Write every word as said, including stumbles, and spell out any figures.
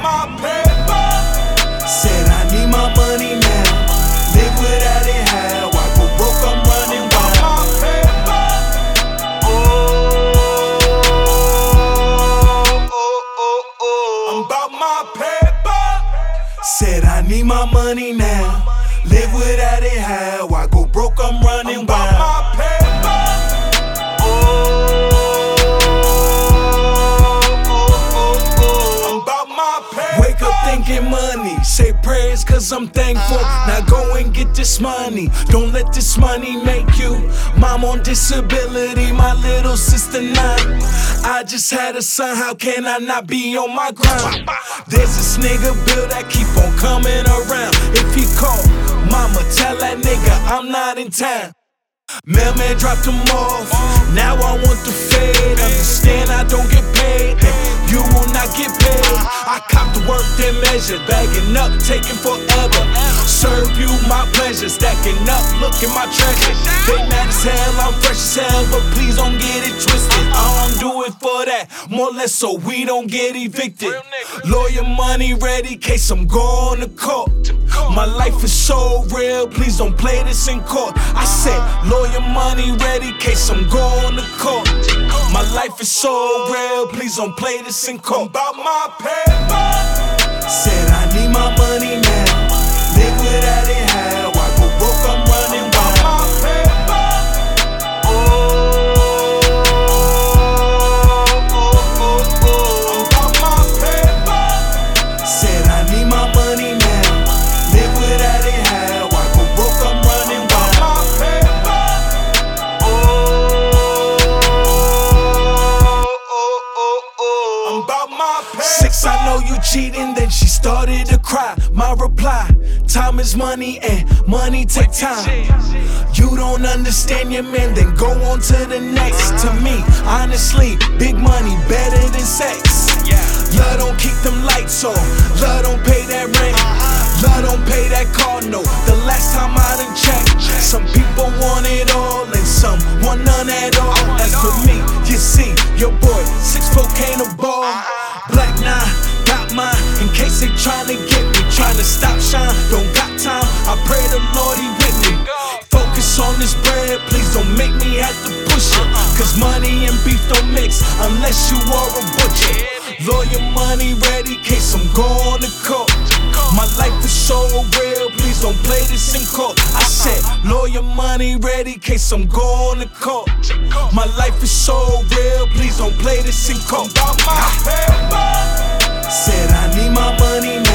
my paper. Said I need my money now. Live without it, how I go broke, I'm running wild. My paper. Oh, oh, oh, oh. I'm about my paper. Said I need my money now. Live without it, how I go broke, I'm running wild. My paper. Oh, oh, oh, oh. I'm about my paper. Wake up thinking money, say prayers cause I'm thankful. Now go and get this money, don't let this money make you. Mom on disability, my little sister nine. I just had a son, how can I not be on my grind? There's this nigga Bill that keep on coming around. If he call, mama tell that nigga I'm not in town. Mailman dropped him off, now I want the fade. Understand I don't get paid, and you will not get paid. I cop the work then measure, bagging up, taking forever. Serve you my pleasure, stacking up, look at my treasure. They mad as hell, I'm fresh as hell, but please don't get it twisted. I don't do it for that, more or less so we don't get evicted. Lawyer money ready, case I'm going to court. My life is so real, please don't play this in court. I said, lawyer money ready, case I'm going to court. My life is so real, please don't play this in court. About my paper. Said I need my money now. Live without it, how I go broke, I'm running wild. My paper. Oh, oh, oh, oh. I'm about my paper. Said I need my money now. Live without it, how I go broke, I'm running wild. My paper. Oh, oh, oh, oh. I'm about my paper. Six, I know you cheating, then she started to cry. My reply, time is money and money take time. You don't understand your man, then go on to the next. To me, honestly, big money better than sex. Love don't keep them lights on, love don't pay that rent, love don't pay that car note. The last time I done checked, some people want it all and some want none at all. As for me, you see, your boy, six foot can't a ball. Black nine, got mine, in case they tryna get me. Tryna stop shine, don't got time, I pray the Lord he with me. Focus on this bread, please don't make me have to push it. Cause money and beef don't mix, unless you are a butcher. Lawyer money ready, case I'm going to court. My life is so real, please don't play this in court. I said, lawyer money ready, case I'm going to court. My life is so real, please don't play this in court. About my paper. Said I need my money now.